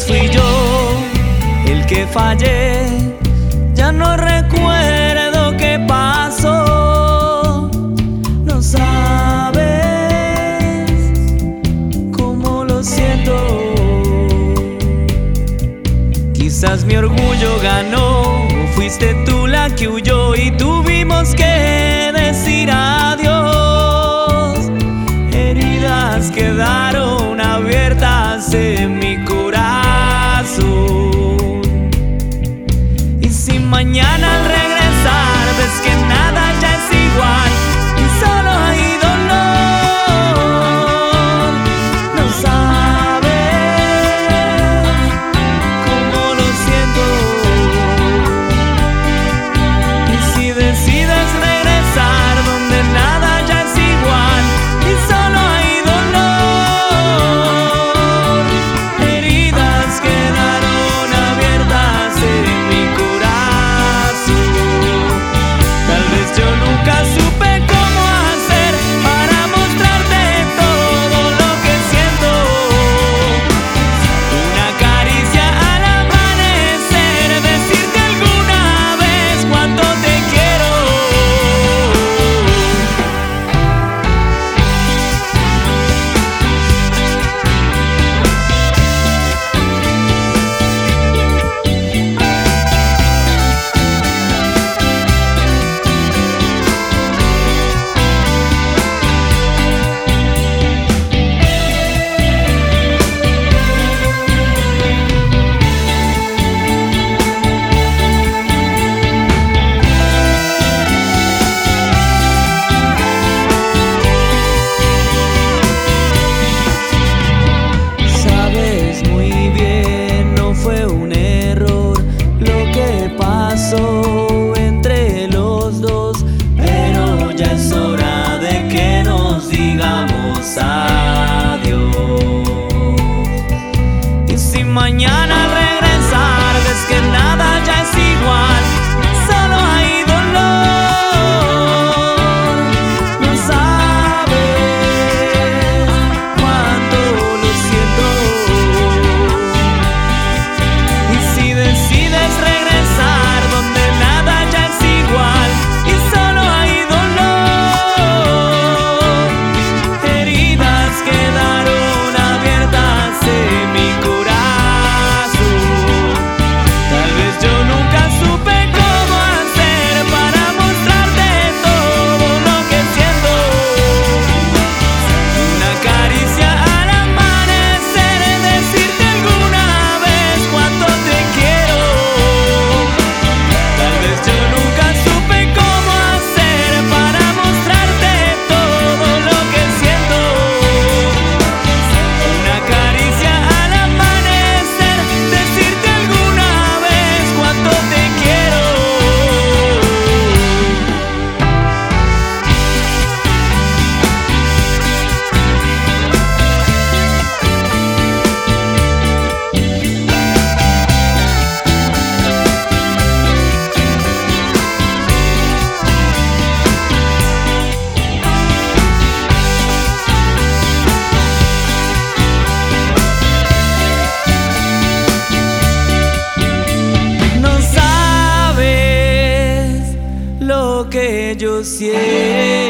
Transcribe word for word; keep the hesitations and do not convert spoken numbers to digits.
fui yo el que fallé. Ya no recuerdo qué pasó. No sabes cómo lo siento. Quizás mi orgullo ganó, o fuiste tú la que huyó y tuvimos que decir adiós. Heridas quedaron abiertas en mi corazón. Y si mañana al regresar ves que nada ya es igual y solo hay dolor, no sabes cómo lo siento. Y si decides regresar donde nada ya es igual y solo hay dolor, heridas quedaron abiertas en mi corazón. Tal vez yo nunca supe cómo hacer para mostrarte todo lo que siento. Una caricia al amanecer, decirte alguna vez cuánto te quiero. Sabes muy bien, no fue un error lo que pasó entre los dos, pero ya es hora de que nos digamos adiós. Y si mañana al regresar ves que nada ya es igual, solo hay dolor, no sabes cuánto lo siento. Y si decides regresar donde nada ya es igual y solo hay dolor, heridas quedaron abiertas en mi corazón. Tal vez yo nunca supe cómo hacer para mostrarte todo lo que siento. Una caricia al amanecer, decirte alguna vez cuánto te quiero. Tal vez yo nunca supe cómo hacer para mostrarte todo lo que siento. Una caricia al amanecer, decirte alguna vez cuánto te quiero. No sabes lo que yo siento.